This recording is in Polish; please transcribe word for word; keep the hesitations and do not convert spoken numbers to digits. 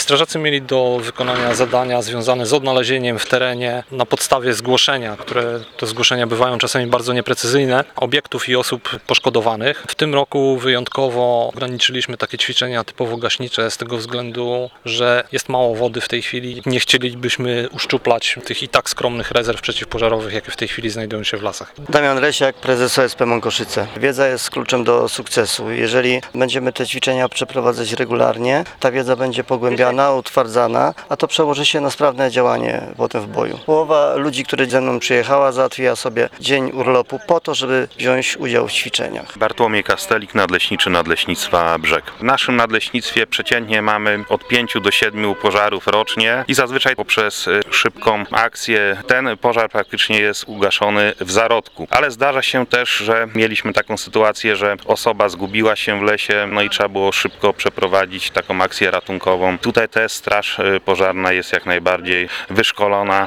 Strażacy mieli do wykonania zadania związane z odnalezieniem w terenie na podstawie zgłoszenia, które to zgłoszenia bywają czasami bardzo nieprecyzyjne, obiektów i osób poszkodowanych. W tym roku wyjątkowo ograniczyliśmy takie ćwiczenia typowo gaśnicze z tego względu, że jest mało wody w tej chwili. Nie chcielibyśmy uszczuplać tych i tak skromnych rezerw przeciwpożarowych, jakie w tej chwili znajdują się w lasach. Damian Lesiak, prezes O S P Mąkoszyce. Wiedza jest kluczem do sukcesu. Jeżeli będziemy te ćwiczenia przeprowadzać regularnie, ta wiedza będzie pogłębiana, utwardzana, a to przełoży się na sprawne działanie potem w boju. Połowa ludzi, która ze mną przyjechała, załatwiła sobie dzień urlopu po to, żeby wziąć udział w ćwiczeniach. Bartłomiej Kastelik, nadleśniczy Nadleśnictwa Brzeg. W naszym nadleśnictwie przeciętnie mamy od pięciu do siedmiu pożarów rocznie i zazwyczaj poprzez szybką akcję ten pożar praktycznie jest ugaszony w zarodku. Ale zdarza się też, że mieliśmy taką sytuację, że osoba zgubiła się w lesie, no i trzeba było szybko przeprowadzić taką akcję ratunkową. Tutaj też straż pożarna jest jak najbardziej wyszkolona